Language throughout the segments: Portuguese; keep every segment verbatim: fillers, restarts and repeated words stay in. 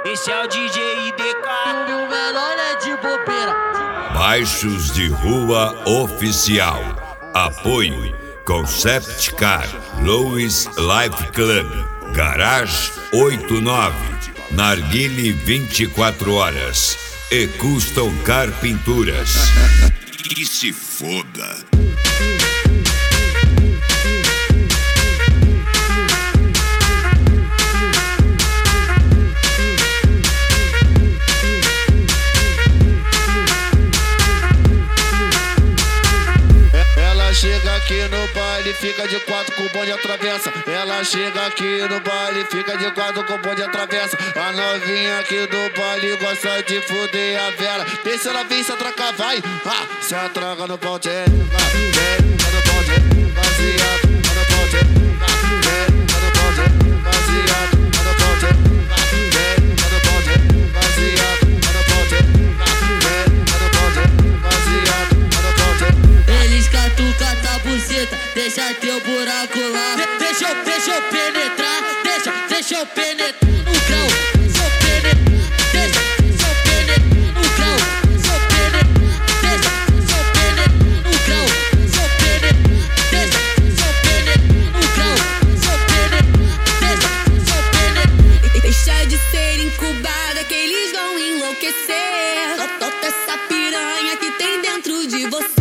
Esse é o D J I D K. E o menor é de bobeira. Baixos de Rua Oficial. Apoio Concept Car, Louis Life Club, Garage oitenta e nove, Narguile vinte e quatro horas e Custom Car Pinturas. E se foda. Chega aqui no baile, fica de quatro com o bonde atravessa. Ela chega aqui no baile, fica de quatro com o bonde atravessa. A novinha aqui do baile gosta de fuder a vela. Deixa ela vir, se atracar, vai. Ah, se atraca no pau, tcheca, tcheca no pau, tcheca, baseado no pau, tcheca, tcheca no pau, tcheca, baseado no pau, tcheca, tcheca no pau, tcheca, baseado no pau, tcheca, tcheca no pau, tcheca, baseado no pau, tcheca. Eles catucam tua buceta, deixa teu buraco lá. De deixa eu, deixa eu penetrar, deixa, deixa eu penetrar no grau. Deixa eu penetrar, deixa, deixa eu penetrar no grau. Deixa eu penetrar, deixa, deixa eu penetrar no grau. Deixa eu penetrar, deixa, deixa eu penetrar no grau. Deixa eu penetrar, deixa, deixa eu penetrar. Deixa de ser incubada que eles vão enlouquecer. Solta essa piranha que tem dentro de você.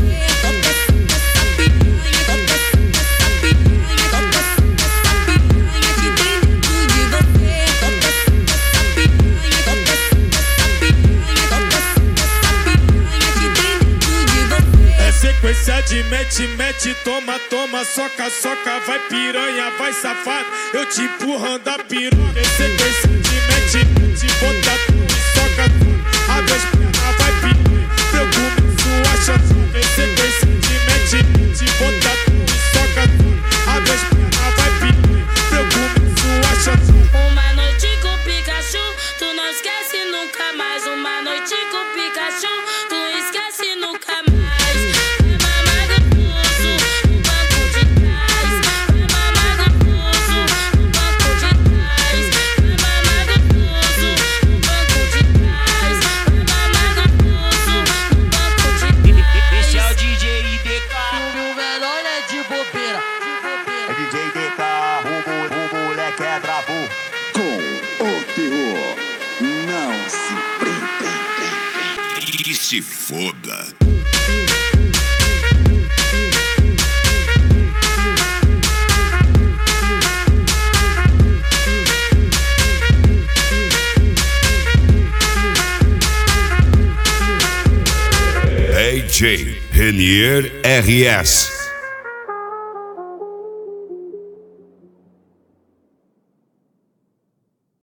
Sequência de mete, mete, toma, toma, soca, soca, vai piranha, vai safado, eu te empurrando a piranha. Sequência de mete, mete, bota tudo e soca tudo, abre as pernas, vai piranha, eu começo a chantar. Sequência de mete, mete, bota tudo e soca tudo, abre as pernas, vai piranha, eu começo a chantar. Uma noite com Pikachu, tu não esquece nunca mais. Uma noite com Pikachu, tu esquece nunca mais. É D J I D K, o, o, o moleque é brabo. Com o terror, não se prenda. E se foda. D J Renier R S